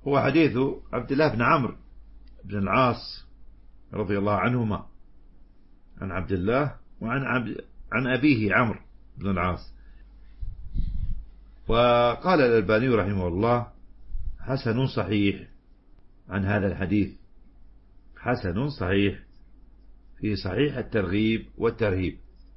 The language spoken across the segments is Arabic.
هو حديث عبد الله بن عمرو بن العاص رضي الله عنهما، عن عبد الله عن أبيه عمرو بن العاص. وقال الألباني رحمه الله حسن صحيح عن هذا الحديث، حسن صحيح في صحيح الترغيب والترهيب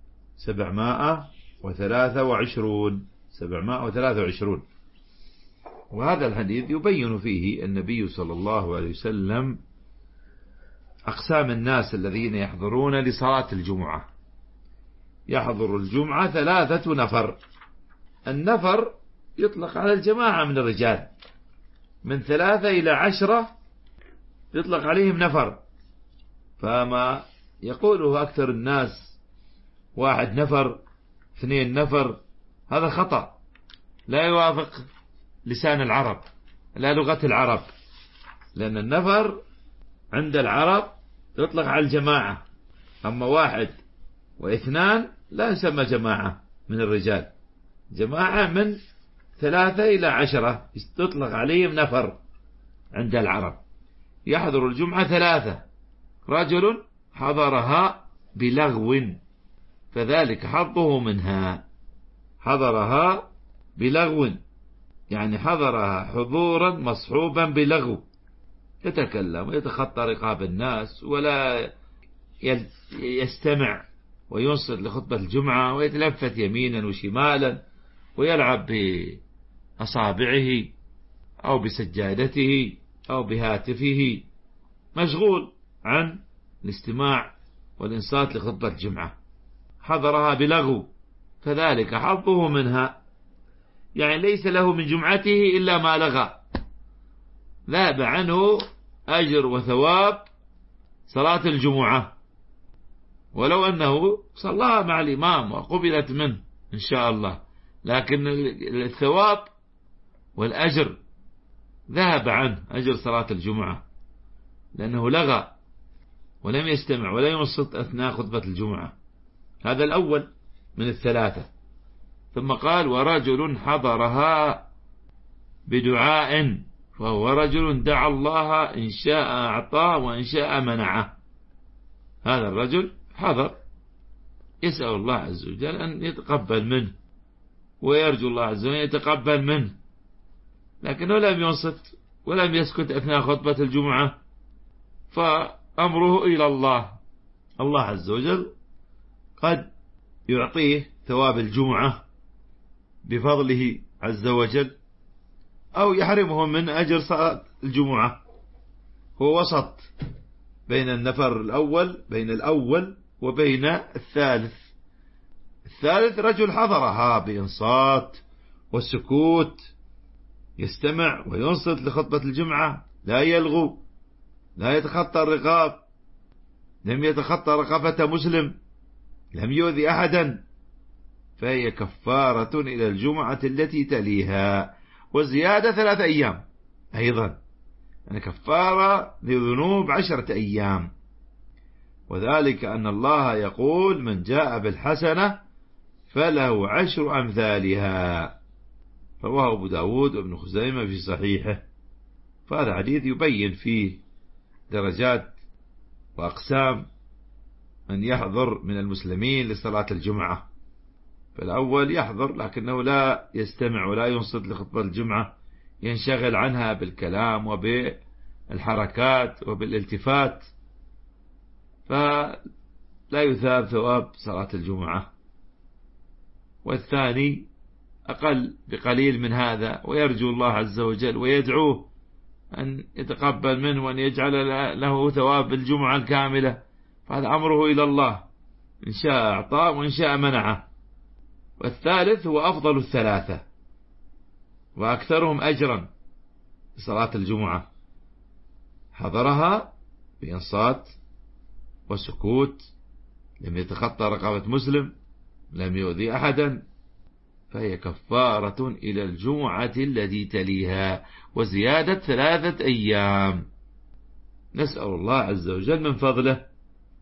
723. وهذا الحديث يبين فيه النبي صلى الله عليه وسلم أقسام الناس الذين يحضرون لصلاة الجمعة. يحضر الجمعة 3 نفر. النفر يطلق على الجماعة من الرجال، من 3 إلى 10 يطلق عليهم نفر. فما يقوله أكثر الناس 1 نفر 2 نفر، هذا خطأ لا يوافق لسان العرب، لا لغة العرب، لأن النفر عند العرب يطلق على الجماعة، أما 1 و2 لا يسمى جماعة من الرجال. جماعة من 3 إلى 10 تطلق عليهم نفر عند العرب. يحضر الجمعة 3. رجل حضرها بلغو فذلك حظه منها. حضرها بلغو يعني حضرها حضورا مصحوبا بلغو، يتكلم ويتخطى رقاب الناس ولا يستمع وينصت لخطبة الجمعة ويتلفت يمينا وشمالا ويلعب بأصابعه أو بسجادته أو بهاتفه، مشغول عن الاستماع والإنصات لخطبة الجمعة. حضرها بلغو فذلك حظه منها، يعني ليس له من جمعته إلا ما لغى، ذهب عنه أجر وثواب صلاة الجمعة، ولو أنه صلاها مع الإمام وقبلت منه إن شاء الله، لكن الثواب والأجر ذهب عنه، أجر صلاة الجمعة، لأنه لغى ولم يستمع ولا ينصت أثناء خطبة الجمعة. هذا الأول من 3. ثم قال ورجل حضرها بدعاء فهو رجل دعا الله إن شاء أعطاه وإن شاء منعه. هذا الرجل حضر يسأل الله عز وجل أن يتقبل منه ويرجو الله عز وجل يتقبل منه، لكنه لم ينصت ولم يسكت أثناء خطبة الجمعة، فأمره إلى الله. الله عز وجل قد يعطيه ثواب الجمعة بفضله عز وجل، أو يحرمه من أجر صلاة الجمعة. هو وسط بين النفر الأول، بين الأول وبين الثالث. الثالث رجل حضرها بإنصات والسكوت، يستمع وينصت لخطبة الجمعة، لا يلغو، لا يتخطى الرقاب، لم يتخطى رقبة مسلم، لم يؤذي أحدا، فهي كفارة إلى الجمعة التي تليها، وزيادة 3 أيام أيضا، يعني كفارة لذنوب 10 أيام. وذلك أن الله يقول من جاء بالحسنة فله 10 أمثالها. رواه أبو داود وابن خزيمة في صحيحه. فهذا حديث يبين فيه درجات وأقسام من يحضر من المسلمين لصلاة الجمعة. فالأول يحضر لكنه لا يستمع ولا ينصت لخطبة الجمعة، ينشغل عنها بالكلام وبالحركات وبالالتفات، فلا يثاب ثواب صلاة الجمعة. والثاني أقل بقليل من هذا، ويرجو الله عز وجل ويدعوه أن يتقبل منه وأن يجعل له ثواب الجمعة الكاملة، فهذا أمره إلى الله، إن شاء أعطاه وإن شاء منعه. والثالث هو أفضل 3 وأكثرهم أجرا صلاة الجمعة، حضرها بإنصات وسكوت، لم يتخطى رقبة مسلم، لم يؤذي أحدا، فهي كفارة إلى الجمعة التي تليها، وزيادة 3 أيام. نسأل الله عز وجل من فضله